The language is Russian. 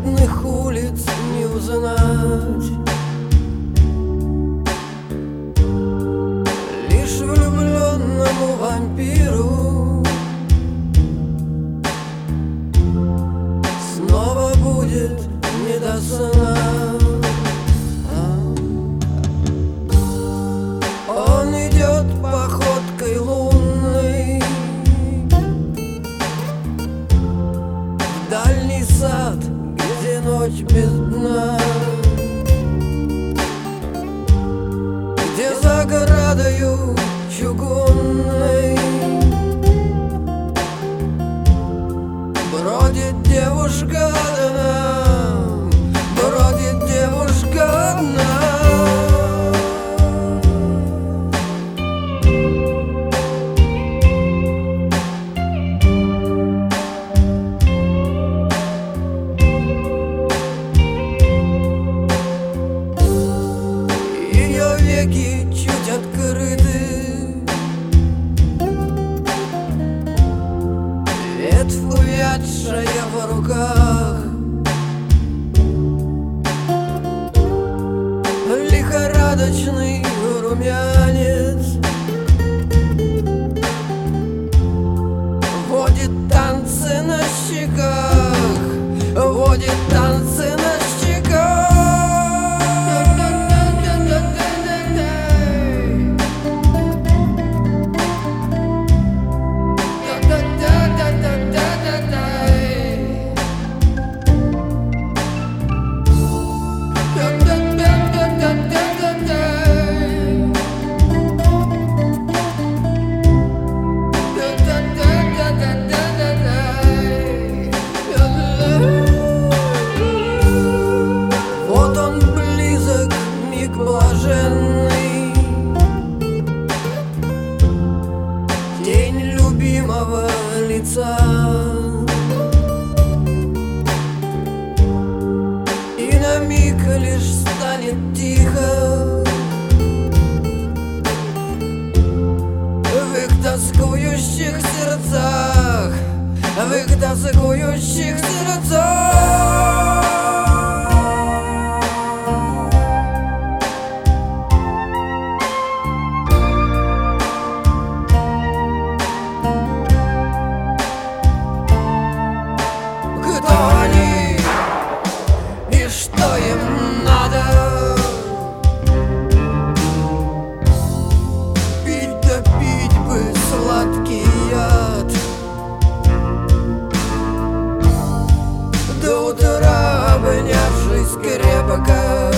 бедных улиц не узнать. Лишь влюбленному вампиру снова будет не до сна. Он идет походкой лунной в дальний сад, где ночь без дна, где за оградою чугунной бродит девушка одна, бродит девушка одна. Веки чуть открыты, ветвь увядшая в руках, лихорадочный румянец водит танцы на щеках, водит танцы на щеках. Блаженный тень любимого лица, и на миг лишь станет тихо в их тоскующих сердцах, в их тоскующих сердцах. Что им надо? Пить да пить бы сладкий яд, до утра обнявшись крепко.